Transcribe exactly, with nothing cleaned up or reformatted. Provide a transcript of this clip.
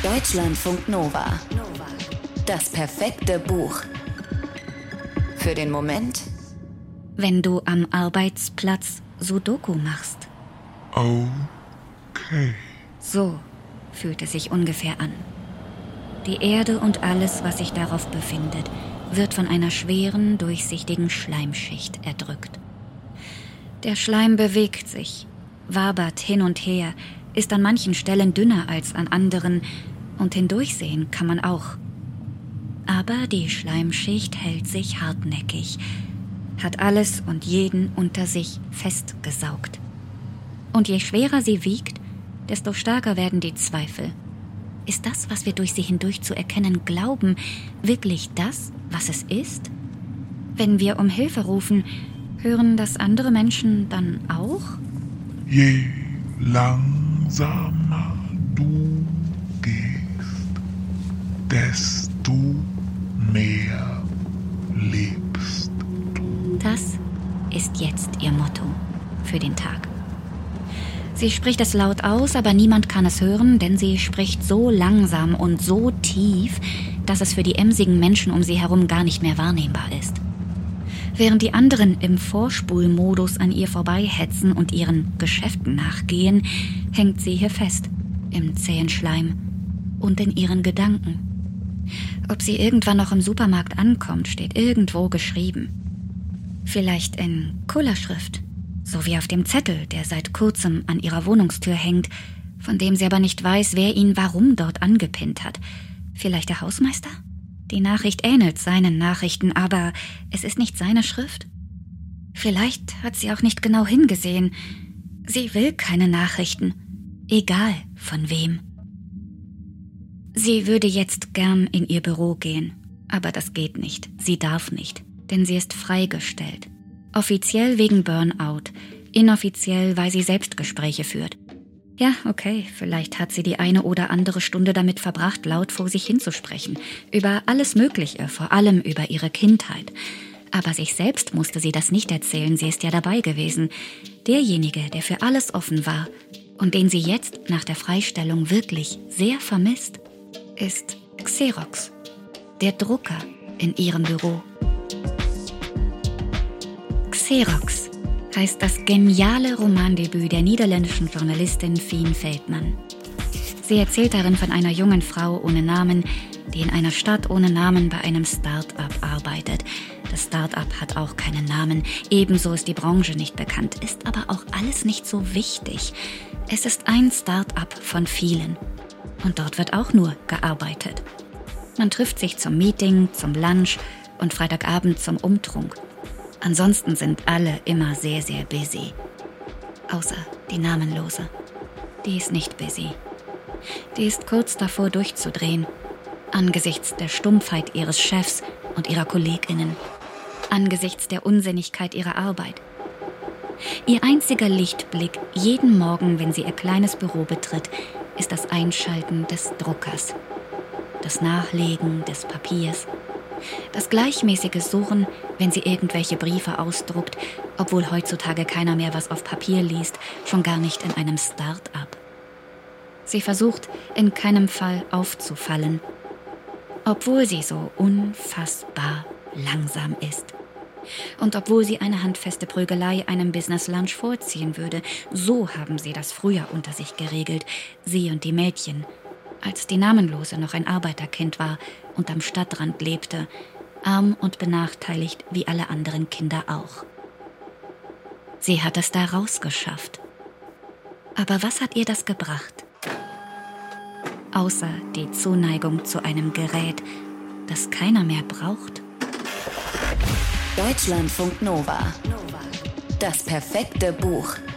Deutschlandfunk Nova. Das perfekte Buch. Für den Moment, wenn du am Arbeitsplatz Sudoku machst. Okay. So fühlt es sich ungefähr an. Die Erde und alles, was sich darauf befindet, wird von einer schweren, durchsichtigen Schleimschicht erdrückt. Der Schleim bewegt sich, wabert hin und her, ist an manchen Stellen dünner als an anderen und hindurchsehen kann man auch. Aber die Schleimschicht hält sich hartnäckig, hat alles und jeden unter sich festgesaugt. Und je schwerer sie wiegt, desto stärker werden die Zweifel. Ist das, was wir durch sie hindurch zu erkennen glauben, wirklich das, was es ist? Wenn wir um Hilfe rufen, hören das andere Menschen dann auch? Je langsamer du gehst, desto mehr lebst du. Das ist jetzt ihr Motto für den Tag. Sie spricht es laut aus, aber niemand kann es hören, denn sie spricht so langsam und so tief, dass es für die emsigen Menschen um sie herum gar nicht mehr wahrnehmbar ist. Während die anderen im Vorspulmodus an ihr vorbeihetzen und ihren Geschäften nachgehen, hängt sie hier fest, im zähen Schleim und in ihren Gedanken. Ob sie irgendwann noch im Supermarkt ankommt, steht irgendwo geschrieben. Vielleicht in Kullerschrift, so wie auf dem Zettel, der seit kurzem an ihrer Wohnungstür hängt, von dem sie aber nicht weiß, wer ihn warum dort angepinnt hat. Vielleicht der Hausmeister? Die Nachricht ähnelt seinen Nachrichten, aber es ist nicht seine Schrift. Vielleicht hat sie auch nicht genau hingesehen. Sie will keine Nachrichten, egal von wem. Sie würde jetzt gern in ihr Büro gehen, aber das geht nicht. Sie darf nicht, denn sie ist freigestellt. Offiziell wegen Burnout, inoffiziell, weil sie Selbstgespräche führt. Ja, okay, vielleicht hat sie die eine oder andere Stunde damit verbracht, laut vor sich hinzusprechen. Über alles Mögliche, vor allem über ihre Kindheit. Aber sich selbst musste sie das nicht erzählen, sie ist ja dabei gewesen. Derjenige, der für alles offen war und den sie jetzt nach der Freistellung wirklich sehr vermisst, ist Xerox, der Drucker in ihrem Büro. Xerox heißt das geniale Romandebüt der niederländischen Journalistin Fien Veldman. Sie erzählt darin von einer jungen Frau ohne Namen, die in einer Stadt ohne Namen bei einem Start-up arbeitet. Das Start-up hat auch keinen Namen, ebenso ist die Branche nicht bekannt, ist aber auch alles nicht so wichtig. Es ist ein Start-up von vielen und dort wird auch nur gearbeitet. Man trifft sich zum Meeting, zum Lunch und Freitagabend zum Umtrunk. Ansonsten sind alle immer sehr, sehr busy. Außer die Namenlose. Die ist nicht busy. Die ist kurz davor durchzudrehen. Angesichts der Stumpfheit ihres Chefs und ihrer KollegInnen. Angesichts der Unsinnigkeit ihrer Arbeit. Ihr einziger Lichtblick jeden Morgen, wenn sie ihr kleines Büro betritt, ist das Einschalten des Druckers. Das Nachlegen des Papiers. Das gleichmäßige Surren, wenn sie irgendwelche Briefe ausdruckt, obwohl heutzutage keiner mehr was auf Papier liest, schon gar nicht in einem Start-up. Sie versucht, in keinem Fall aufzufallen, obwohl sie so unfassbar langsam ist. Und obwohl sie eine handfeste Prügelei einem Business-Lunch vorziehen würde, so haben sie das früher unter sich geregelt, sie und die Mädchen, als die Namenlose noch ein Arbeiterkind war und am Stadtrand lebte, arm und benachteiligt wie alle anderen Kinder auch. Sie hat es da rausgeschafft. Aber was hat ihr das gebracht? Außer die Zuneigung zu einem Gerät, das keiner mehr braucht. Deutschlandfunk Nova. Das perfekte Buch.